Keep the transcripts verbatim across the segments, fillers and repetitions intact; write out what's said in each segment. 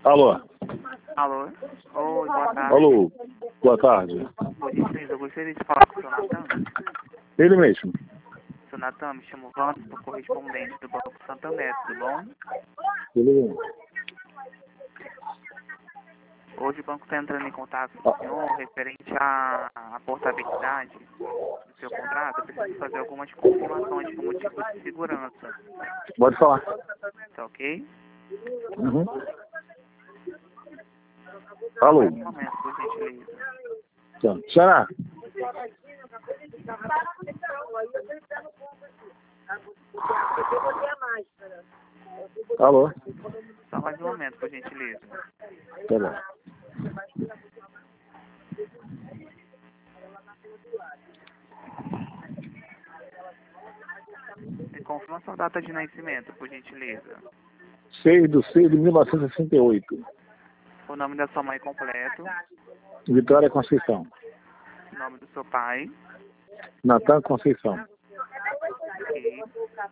Alô? Alô? Oi, boa tarde. Alô? Boa tarde. Oi, gente, eu gostaria de falar com o seu Natan. Ele mesmo. Seu Natan, me chamo Wanda, sou correspondente do Banco Santander, tudo bom? Ele mesmo. Hoje o banco está entrando em contato com o senhor referente à, à portabilidade do seu contrato. Eu preciso fazer algumas confirmações por motivo de segurança. Pode falar. Tá ok? Uhum. Alô? Um momento, por gentileza. Tá. Xará. Alô? Só mais um momento, por gentileza. Tá bom. Me confirma sua data de nascimento, por gentileza. seis de seis de mil novecentos e sessenta e oito. O nome da sua mãe completo. Vitória Conceição. O nome do seu pai. Natan Conceição. Ok.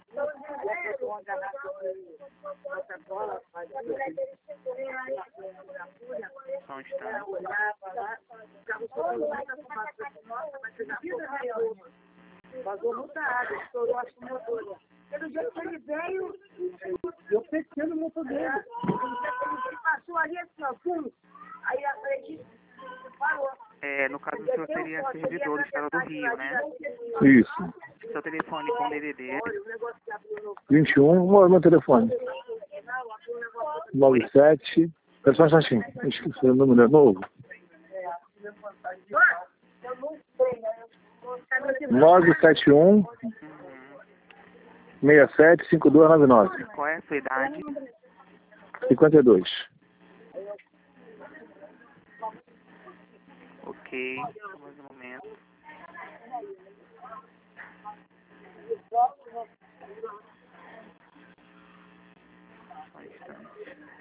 Só um instante. Vazou muita água, estourou acho que o motor. Pelo dia que ele veio, eu fechando o motor dele. Ele passou ali assim, ó, pum. Aí a frente parou. É, no caso, o senhor seria servidor do Estado do Rio, né? Isso. Seu telefone com D D D. vinte e um. Meu, meu telefone. nove sete. É só um instantinho. Esqueci o número de novo. nove sete um. seis sete cinco dois nove nove. Qual é a sua idade? cinquenta e dois. Ok. Mais um momento. Só um instante.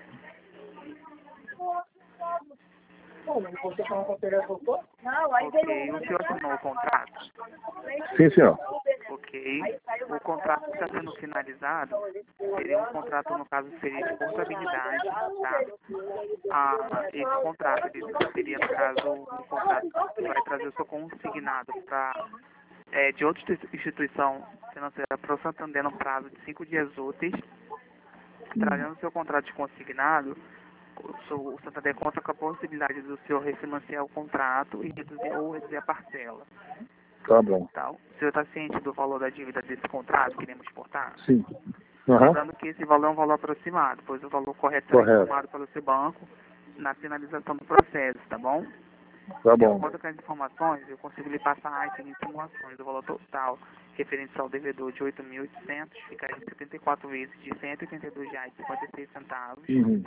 Ok. O senhor assinou o contrato? Sim, senhor. Ok. O contrato que está sendo finalizado seria um contrato, no caso, seria de portabilidade, tá? Ah, esse contrato ele seria, no caso, um contrato que vai trazer o seu consignado para é, de outra instituição financeira para o Santander no prazo de cinco dias úteis, trazendo o seu contrato de consignado. O, seu, o Santander conta com a possibilidade do senhor refinanciar o contrato e reduzir ou reduzir a parcela. Tá bom. Tá? O senhor está ciente do valor da dívida desse contrato que iremos exportar? Sim. Uhum. Lembrando que esse valor é um valor aproximado, pois o valor correto será Correto. informado pelo seu banco na finalização do processo, tá bom? Tá De bom. acordo com as informações, eu consigo lhe passar as seguintes informações. O valor total referente ao devedor de oito mil e oitocentos ficaria em setenta e quatro vezes de cento e oitenta e dois reais e cinquenta e seis centavos. Uhum.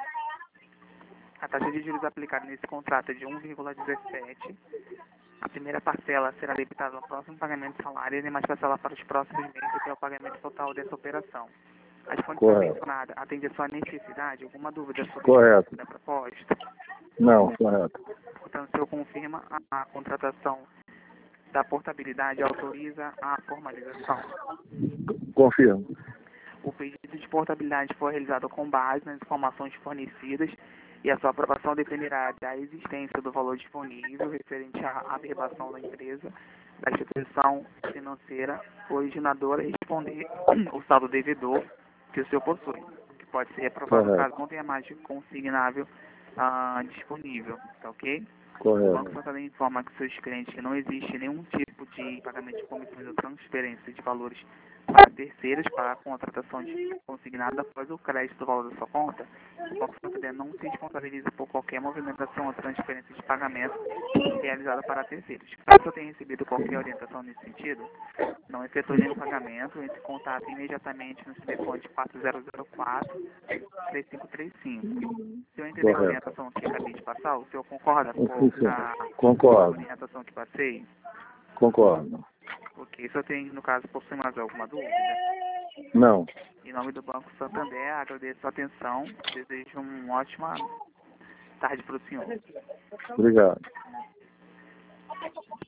A taxa de juros aplicada nesse contrato é de um vírgula dezessete. A primeira parcela será debitada no próximo pagamento de salário e demais parcela para os próximos meses até o pagamento total dessa operação. As condições mencionadas atendem a sua necessidade? Alguma dúvida sobre Correto. a proposta? Não, correto. Portanto, o senhor confirma a, a contratação da portabilidade e autoriza a formalização. Confirmo. O pedido de portabilidade foi realizado com base nas informações fornecidas e a sua aprovação dependerá da existência do valor disponível referente à averbação da empresa, da instituição financeira originadora e responder o saldo devedor que o senhor possui, que pode ser reprovado Correto. caso não tenha mais de consignável ah, disponível, tá ok? O Correto. Banco Santander informa que seus clientes que não existe nenhum tipo de pagamento de comissões ou transferência de valores para terceiros para a contratação de consignado após o crédito do valor da sua conta. O Banco Santander não se responsabiliza por qualquer movimentação ou transferência de pagamento realizada para terceiros. Caso eu tenha recebido qualquer orientação nesse sentido, não efetue nenhum pagamento, entre em contato imediatamente no telefone de quatro zero zero quatro, três cinco três cinco. Se eu entender a Correto. orientação que acabei de passar, o senhor concorda com Sim, sim. a Concordo. orientação que passei? Concordo. Ok, se eu tenho, no caso, possui mais alguma dúvida? Não. Em nome do Banco Santander, agradeço a atenção, desejo uma ótima tarde para o senhor. Obrigado.